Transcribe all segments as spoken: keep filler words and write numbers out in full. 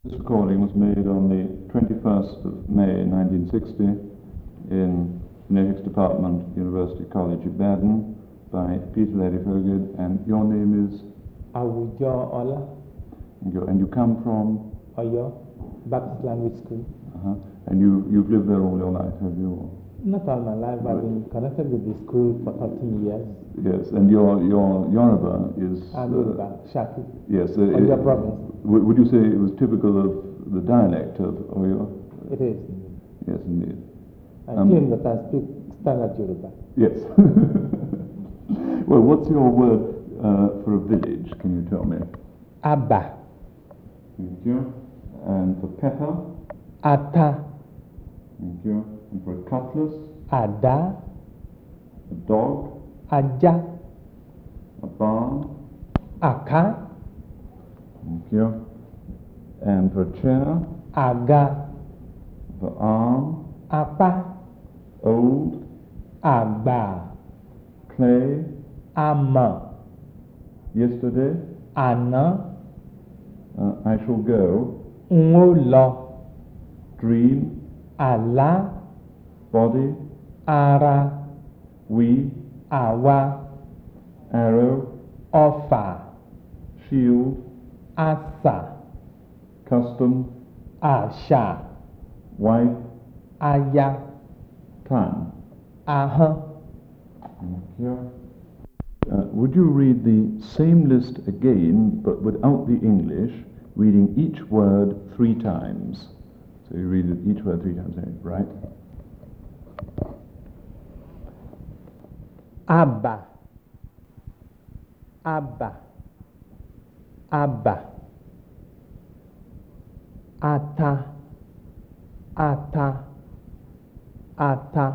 This recording was made on the twenty-first of May nineteen sixty in Phonetics Department, University College of Baden, by Peter Ladefoged, and your name is? Awujo Ola. And you, and you come from? Oyo, Baptist Language School. Uh-huh. And you, you've lived there all your life, have you? Not all my life, but I've been connected with the school for thirteen years. Yes, and your your Yoruba is? I'm Yoruba, uh, Shaki. Yes. Uh, Oyo province. W would you say it was typical of the dialect of Oyo? It is. Yes, indeed. I um, claim that I speak standard Yoruba. Yes. Well, what's your word uh, for a village, can you tell me? Abba. Thank you. And for pepper? Ata. Thank you. And for a cutlass? Ada. A dog? Aja. A barn? Aka. Thank you. And for a chair? Aga. For arm? Apa. Old? Agba. Clay? Ama. Yesterday? Ana. Uh, I shall go. Ngolo. Dream? Ala. Body? Ara. We? Awa. Arrow? Ofa. Shield? Asa. Custom? Asha. Wife? Aya. Time? Aha. Thank you. Uh, would you read the same list again, but without the English, reading each word three times? So you read each word three times, right? Abba. Abba. Abba. Ata. Ata. Ata.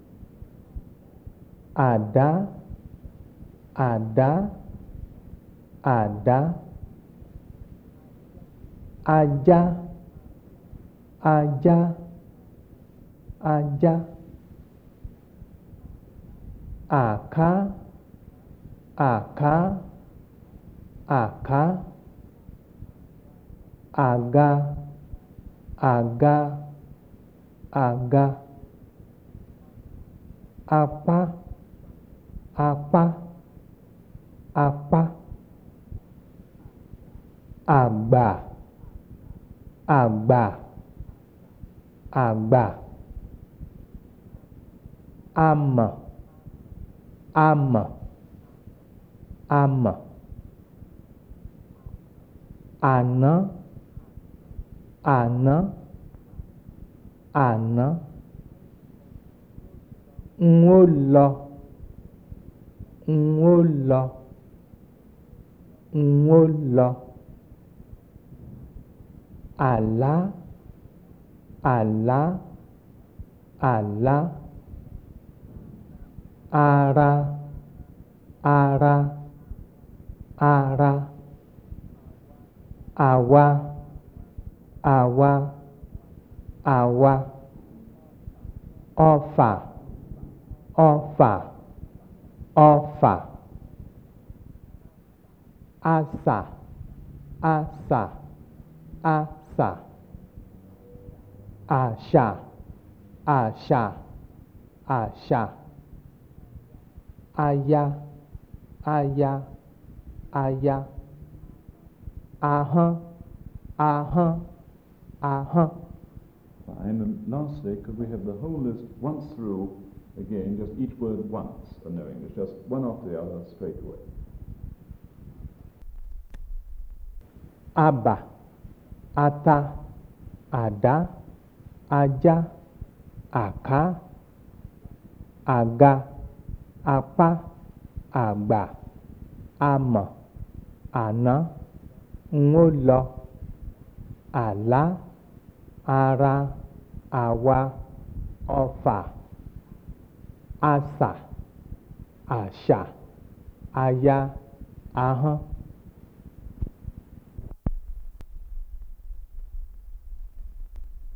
Ada. Ada. Ada. Aja. Aja. Aja. Aka. Aka. Aka. Aga. Aga. Aga. Apa. Apa. Apa. Agba. Agba. Agba. Ama. Ama. Ama. Ana. Ana. Ana. Ngolo. Ngolo. Ngolo. Ala. Ala. Ala. Ara. Ara. Ara. Awa. Awa. Awa. Ofa. Ofa. Ofa. Asa. Asa. Asa. Asha. Asha. Asha. Aya. Aya. Aya. Aha. Aha. Aha. Fine. And lastly, could we have the whole list once through again, just each word once, and no English, just one after the other, straight away. Abba. Ata. Ada. Aja. Aka. Aga. Apa. Agba. Ama. Ana. Ngolo. Ala. Ara. Awa. Ofa. Asa. Asha. Aya. Aha.